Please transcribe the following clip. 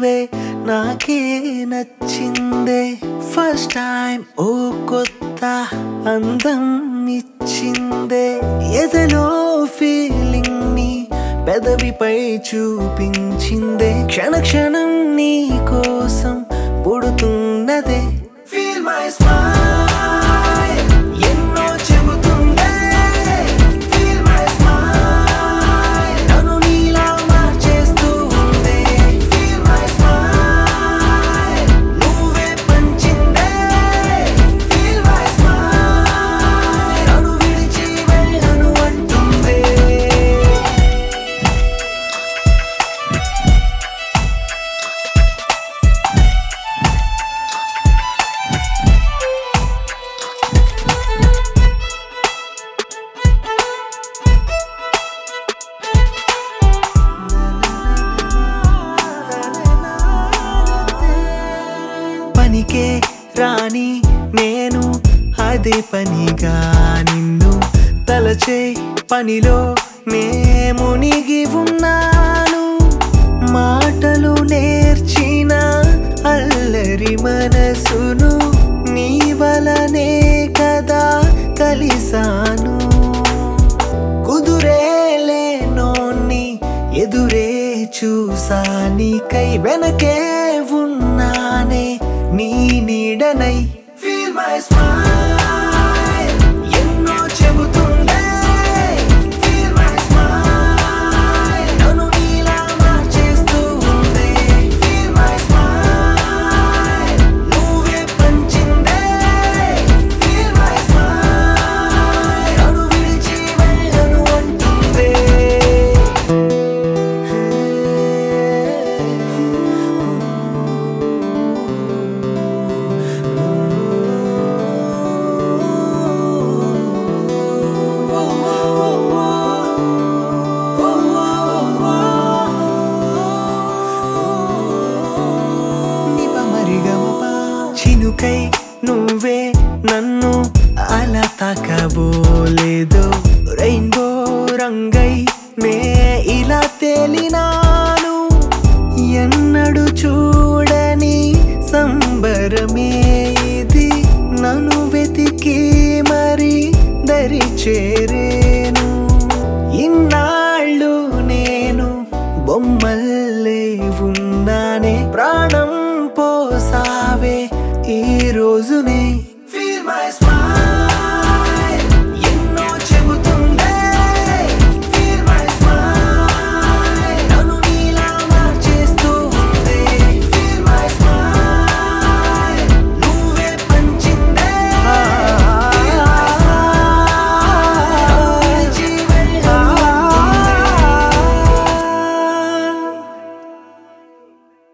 నువ్వే నాకే నచ్చిందే ఫస్ట్ టైం ఓ కొత్త అందం ఇచ్చిందే ఎదలో ఫీలింగ్ ని పెదవిపై చూపించిందే క్షణ క్షణం నీ కోసం పుడుతున్నదే ఫీల్ మై స్మైల్ ఎన్నో చెబుతుందే ఫీల్ మై స్మైల్ నన్ను నీలా మార్చేస్తూ ఉందే ఫీల్ మై స్మైల్ నువ్వే పంచిందే ఫీల్ మై స్మైల్ నన్ను విడిచి వెళ్ళను అంటుందే పనికే రాని నేను అదే పనిగా నిన్ను తలచే పనిలో నే మునిగి ఉన్నాను మాటలు నేర్చిన అల్లరి మనసును నీ వలనే కదా కలిసాను కుదురేలేనోన్ని ఎదురే చూసా నీకై వెనకే ఉన్నానే నీ నీడనై ఫీల్ మై స్మైల్ ఎన్నో చెబుతుందే ఫీల్ మై స్మైల్ నన్ను నీలా మార్చేస్తూ ఉందే ఫీల్ మై స్మైల్ నువ్వే పంచిందే ఫీల్ మై స్మైల్ నన్ను విడిచి వెళ్ళను అంటుందే చినుకై నువ్వే నన్ను అలా తాకబోలేదో రెయిన్బో రంగై నే ఇలా తేలినాను ఎన్నడు చూడని సంబరమే ఇది నన్ను వెతికి మరి దరి చేరేను ఇన్నాళ్ళు నేను బొమ్మల్లే ఉన్నానే ప్రాణం పోసావే ఈ రోజునే